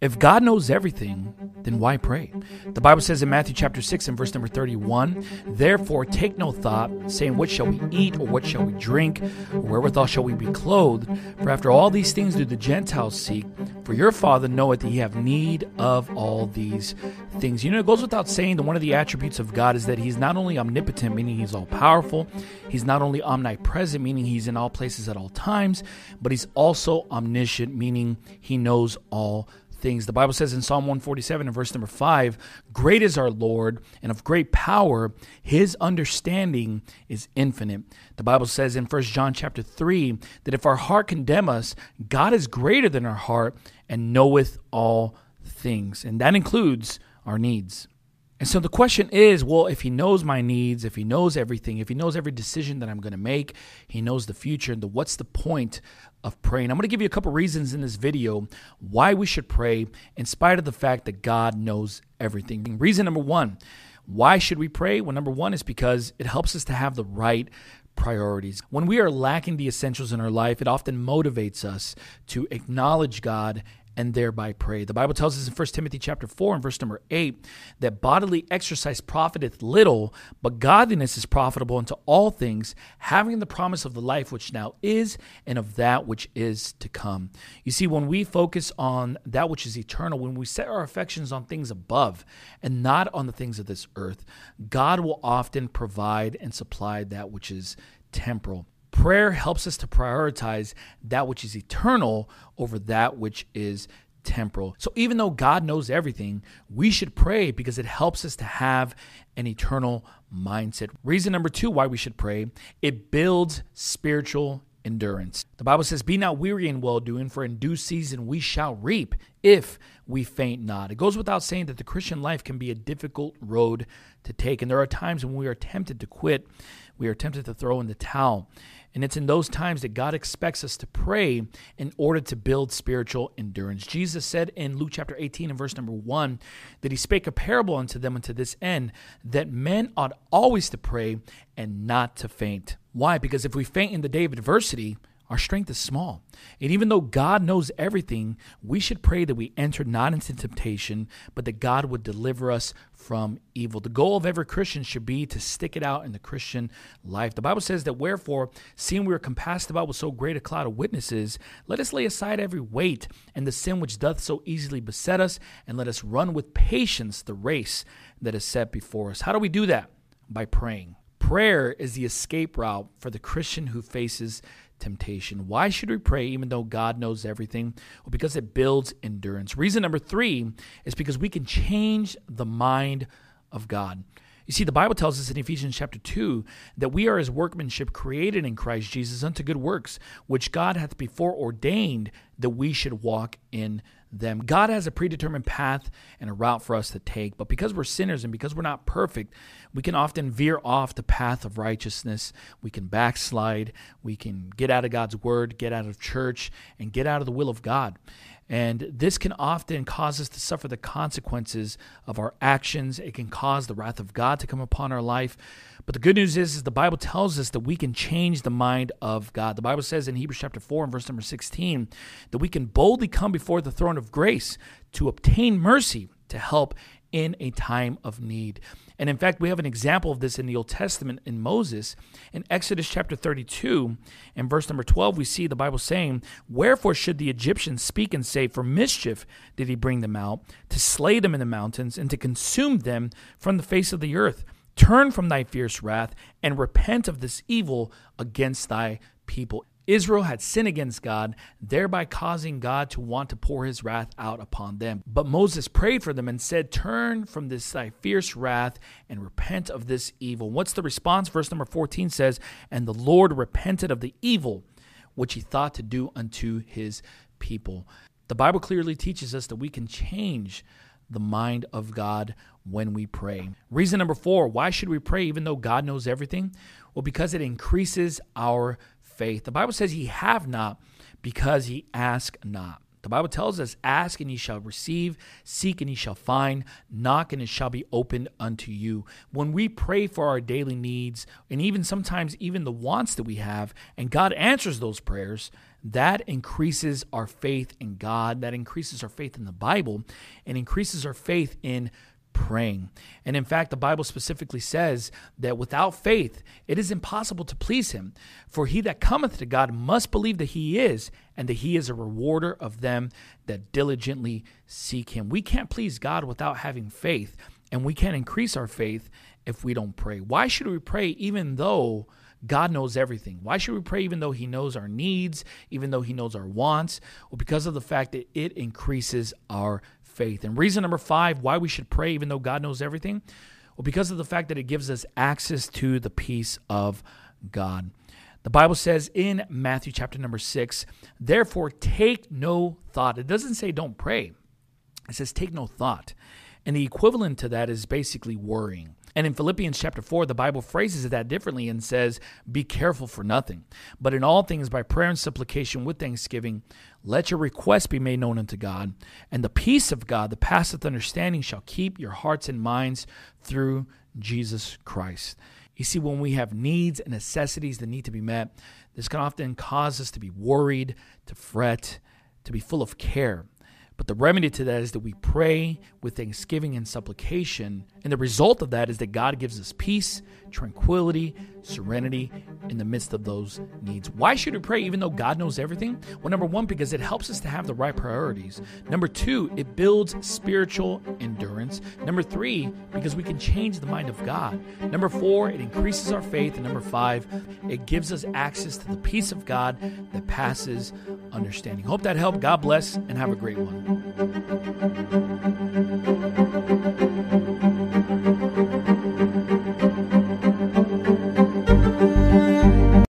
If God knows everything, then why pray? The Bible says in Matthew chapter 6 and verse number 31, "Therefore take no thought, saying, what shall we eat, or what shall we drink, or wherewithal shall we be clothed? For after all these things do the Gentiles seek. For your Father knoweth that ye have need of all these things." You know, it goes without saying that one of the attributes of God is that he's not only omnipotent, meaning he's all-powerful. He's not only omnipresent, meaning he's in all places at all times, but he's also omniscient, meaning he knows all things. The Bible says in Psalm 147 and verse number 5, "Great is our Lord, and of great power. His understanding is infinite." The Bible says in 1 John chapter 3 that if our heart condemn us, God is greater than our heart and knoweth all things. And that includes our needs. And so the question is, well, if he knows my needs, if he knows everything, if he knows every decision that I'm going to make, he knows the future, and what's the point of praying? I'm going to give you a couple reasons in this video why we should pray in spite of the fact that God knows everything. Reason number one, why should we pray? Well, number one is because it helps us to have the right priorities. When we are lacking the essentials in our life, it often motivates us to acknowledge God and thereby pray. The Bible tells us in 1 Timothy chapter 4 and verse number 8 that bodily exercise profiteth little, but godliness is profitable unto all things, having the promise of the life which now is and of that which is to come. You see, when we focus on that which is eternal, when we set our affections on things above and not on the things of this earth, God will often provide and supply that which is temporal. Prayer helps us to prioritize that which is eternal over that which is temporal. So even though God knows everything, we should pray because it helps us to have an eternal mindset. Reason number two why we should pray, it builds spiritual endurance. The Bible says, "Be not weary in well-doing, for in due season we shall reap if we faint not." It goes without saying that the Christian life can be a difficult road to take, and there are times when we are tempted to quit, we are tempted to throw in the towel. And it's in those times that God expects us to pray in order to build spiritual endurance. Jesus said in Luke chapter 18 and verse number 1 that he spake a parable unto them unto this end, that men ought always to pray and not to faint. Why? Because if we faint in the day of adversity, our strength is small. And even though God knows everything, we should pray that we enter not into temptation, but that God would deliver us from evil. The goal of every Christian should be to stick it out in the Christian life. The Bible says that, "Wherefore, seeing we are compassed about with so great a cloud of witnesses, let us lay aside every weight and the sin which doth so easily beset us, and let us run with patience the race that is set before us." How do we do that? By praying. Prayer is the escape route for the Christian who faces temptation. Why should we pray even though God knows everything? Well, because it builds endurance. Reason number three is because we can change the mind of God. You see, the Bible tells us in Ephesians chapter 2 that we are his workmanship created in Christ Jesus unto good works, which God hath before ordained that we should walk in them. God has a predetermined path and a route for us to take, but because we're sinners and because we're not perfect, we can often veer off the path of righteousness. We can backslide. We can get out of God's word, get out of church, and get out of the will of God. And this can often cause us to suffer the consequences of our actions. It can cause the wrath of God to come upon our life. But the good news is the Bible tells us that we can change the mind of God. The Bible says in Hebrews chapter 4 and verse number 16 that we can boldly come before the throne of grace to obtain mercy to help in a time of need. And in fact, we have an example of this in the Old Testament in Moses. In Exodus chapter 32 and verse number 12, we see the Bible saying, "Wherefore should the Egyptians speak and say, for mischief did he bring them out, to slay them in the mountains, and to consume them from the face of the earth? Turn from thy fierce wrath, and repent of this evil against thy people." Israel had sinned against God, thereby causing God to want to pour his wrath out upon them. But Moses prayed for them and said, "Turn from this thy fierce wrath and repent of this evil." What's the response? Verse number 14 says, "And the Lord repented of the evil which he thought to do unto his people." The Bible clearly teaches us that we can change the mind of God when we pray. Reason number 4, why should we pray even though God knows everything? Well, because it increases our faith. The Bible says ye have not because ye ask not. The Bible tells us, "Ask and ye shall receive, seek and ye shall find, knock and it shall be opened unto you." When we pray for our daily needs and even sometimes even the wants that we have, and God answers those prayers, that increases our faith in God, that increases our faith in the Bible, and increases our faith in praying. And in fact, the Bible specifically says that without faith, it is impossible to please him. For he that cometh to God must believe that he is, and that he is a rewarder of them that diligently seek him. We can't please God without having faith, and we can't increase our faith if we don't pray. Why should we pray even though God knows everything? Why should we pray even though he knows our needs, even though he knows our wants? Well, because of the fact that it increases our faith. And reason number 5, why we should pray even though God knows everything? Well, because of the fact that it gives us access to the peace of God. The Bible says in Matthew chapter number 6, therefore take no thought. It doesn't say don't pray. It says take no thought. And the equivalent to that is basically worrying. And in Philippians chapter 4, the Bible phrases that differently and says, be careful for nothing, but in all things by prayer and supplication with thanksgiving, let your requests be made known unto God. And the peace of God that passeth understanding shall keep your hearts and minds through Jesus Christ. You see, when we have needs and necessities that need to be met, this can often cause us to be worried, to fret, to be full of care. But the remedy to that is that we pray with thanksgiving and supplication. And the result of that is that God gives us peace, tranquility, serenity in the midst of those needs. Why should we pray even though God knows everything? Well, number 1, because it helps us to have the right priorities. Number 2, it builds spiritual endurance. Number 3, because we can change the mind of God. Number 4, it increases our faith. And number 5, it gives us access to the peace of God that passes understanding. Hope that helped. God bless and have a great one.